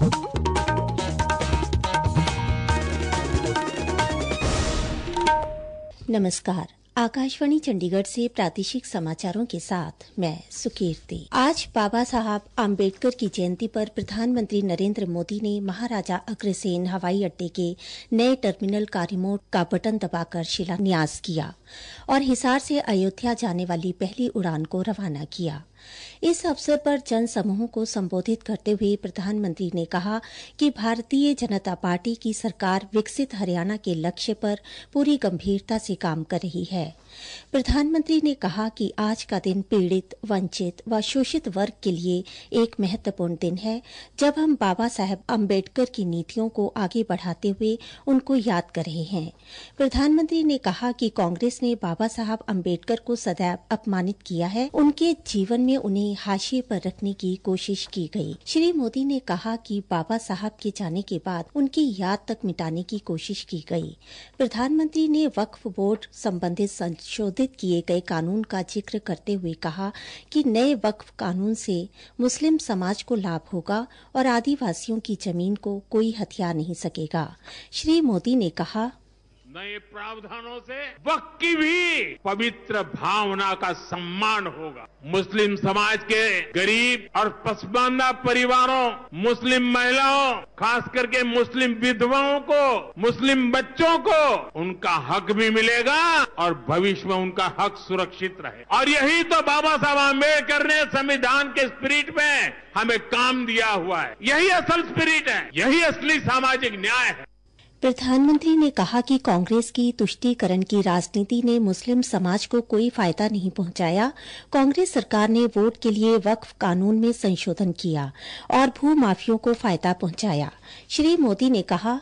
नमस्कार। आकाशवाणी चंडीगढ़ से प्रादेशिक समाचारों के साथ मैं सुकीर्ति। आज बाबा साहब आम्बेडकर की जयंती पर प्रधानमंत्री नरेंद्र मोदी ने महाराजा अग्रसेन हवाई अड्डे के नए टर्मिनल का रिमोट का बटन दबाकर शिलान्यास किया और हिसार से अयोध्या जाने वाली पहली उड़ान को रवाना किया। इस अवसर पर जन समूह को संबोधित करते हुए प्रधानमंत्री ने कहा कि भारतीय जनता पार्टी की सरकार विकसित हरियाणा के लक्ष्य पर पूरी गंभीरता से काम कर रही है। प्रधानमंत्री ने कहा कि आज का दिन पीड़ित, वंचित व शोषित वर्ग के लिए एक महत्वपूर्ण दिन है, जब हम बाबा साहब अम्बेडकर की नीतियों को आगे बढ़ाते हुए उनको याद कर रहे हैं। प्रधानमंत्री ने कहा कि कांग्रेस ने बाबा साहब अम्बेडकर को सदैव अपमानित किया है। उनके जीवन में उन्हें हाशिए पर रखने की कोशिश की गई। श्री मोदी ने कहा कि बाबा साहब के जाने के बाद उनकी याद तक मिटाने की कोशिश की गई। प्रधानमंत्री ने वक्फ बोर्ड संबंधित संशोधित किए गए कानून का जिक्र करते हुए कहा कि नए वक्फ कानून से मुस्लिम समाज को लाभ होगा और आदिवासियों की जमीन को कोई हथिया नहीं सकेगा। श्री मोदी ने कहा, नए प्रावधानों से वक्फ की भी पवित्र भावना का सम्मान होगा। मुस्लिम समाज के गरीब और पसमानदा परिवारों, मुस्लिम महिलाओं, खास करके मुस्लिम विधवाओं को, मुस्लिम बच्चों को उनका हक भी मिलेगा और भविष्य में उनका हक सुरक्षित रहे। और यही तो बाबा साहब आम्बेडकर ने संविधान के स्पिरिट में हमें काम दिया हुआ है। यही असल स्पिरिट है, यही असली सामाजिक न्याय है। प्रधानमंत्री ने कहा कि कांग्रेस की तुष्टीकरण की राजनीति ने मुस्लिम समाज को कोई फायदा नहीं पहुंचाया। कांग्रेस सरकार ने वोट के लिए वक्फ कानून में संशोधन किया और भूमाफियों को फायदा पहुंचाया। श्री मोदी ने कहा,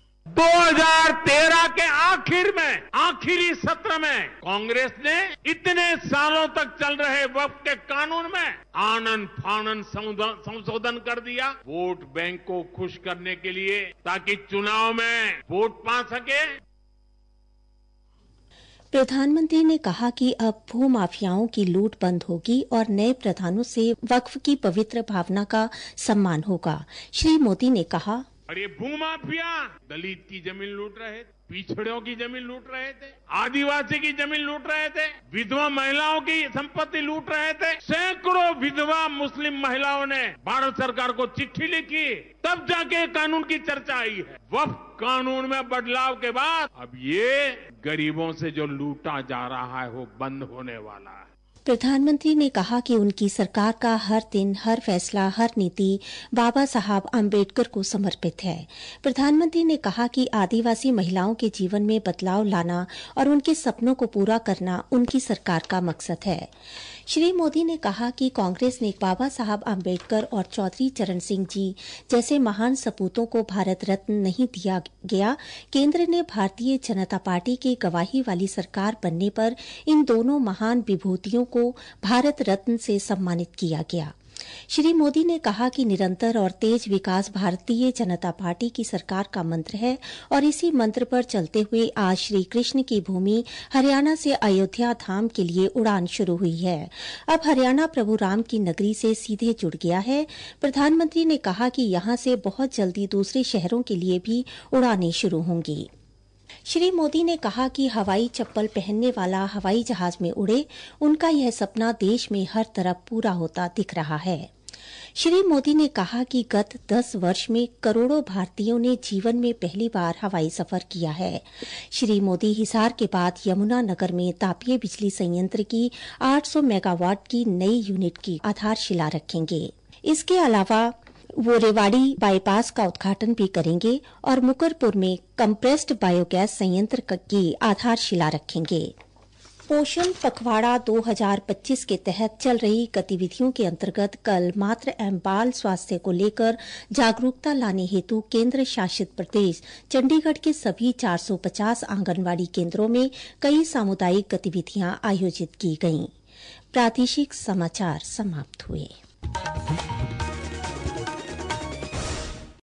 2013 के आखिरी सत्र में कांग्रेस ने इतने सालों तक चल रहे वक्फ के कानून में आनन फानन संशोधन कर दिया, वोट बैंक को खुश करने के लिए, ताकि चुनाव में वोट पा सके। प्रधानमंत्री ने कहा कि अब भूमाफियाओं की लूट बंद होगी और नए प्रधानों से वक्फ की पवित्र भावना का सम्मान होगा। श्री मोदी ने कहा, और ये भूमाफिया दलित की जमीन लूट रहे थे, पिछड़ों की जमीन लूट रहे थे, आदिवासी की जमीन लूट रहे थे, विधवा महिलाओं की संपत्ति लूट रहे थे। सैकड़ों विधवा मुस्लिम महिलाओं ने भारत सरकार को चिट्ठी लिखी, तब जाके कानून की चर्चा आई है। वक्फ कानून में बदलाव के बाद अब ये गरीबों से जो लूटा जा रहा है वो बंद होने वाला है। प्रधानमंत्री ने कहा कि उनकी सरकार का हर दिन, हर फैसला, हर नीति बाबा साहब आम्बेडकर को समर्पित है। प्रधानमंत्री ने कहा कि आदिवासी महिलाओं के जीवन में बदलाव लाना और उनके सपनों को पूरा करना उनकी सरकार का मकसद है। श्री मोदी ने कहा कि कांग्रेस ने बाबा साहब आम्बेडकर और चौधरी चरण सिंह जी जैसे महान सपूतों को भारत रत्न नहीं दिया गया। केंद्र ने भारतीय जनता पार्टी के गवाही वाली सरकार बनने पर इन दोनों महान विभूतियों को भारत रत्न से सम्मानित किया गया। श्री मोदी ने कहा कि निरंतर और तेज विकास भारतीय जनता पार्टी की सरकार का मंत्र है और इसी मंत्र पर चलते हुए आज श्री कृष्ण की भूमि हरियाणा से अयोध्या धाम के लिए उड़ान शुरू हुई है। अब हरियाणा प्रभु राम की नगरी से सीधे जुड़ गया है। प्रधानमंत्री ने कहा कि यहां से बहुत जल्दी दूसरे शहरों के लिए भी उड़ानें शुरू होंगी। श्री मोदी ने कहा कि हवाई चप्पल पहनने वाला हवाई जहाज में उड़े, उनका यह सपना देश में हर तरफ पूरा होता दिख रहा है। श्री मोदी ने कहा कि गत 10 वर्ष में करोड़ों भारतीयों ने जीवन में पहली बार हवाई सफर किया है। श्री मोदी हिसार के बाद यमुनानगर में तापीय बिजली संयंत्र की 800 मेगावाट की नई यूनिट की आधारशिला रखेंगे। इसके अलावा वो रेवाड़ी बाईपास का उद्घाटन भी करेंगे और मुकरपुर में कंप्रेस्ड बायोगैस संयंत्र की आधारशिला रखेंगे। पोषण पखवाड़ा 2025 के तहत चल रही गतिविधियों के अंतर्गत कल मातृ एवं बाल स्वास्थ्य को लेकर जागरूकता लाने हेतु केंद्र शासित प्रदेश चंडीगढ़ के सभी 450 आंगनवाड़ी केंद्रों में कई सामुदायिक गतिविधियां आयोजित की गईं। प्रादेशिक समाचार समाप्त हुए।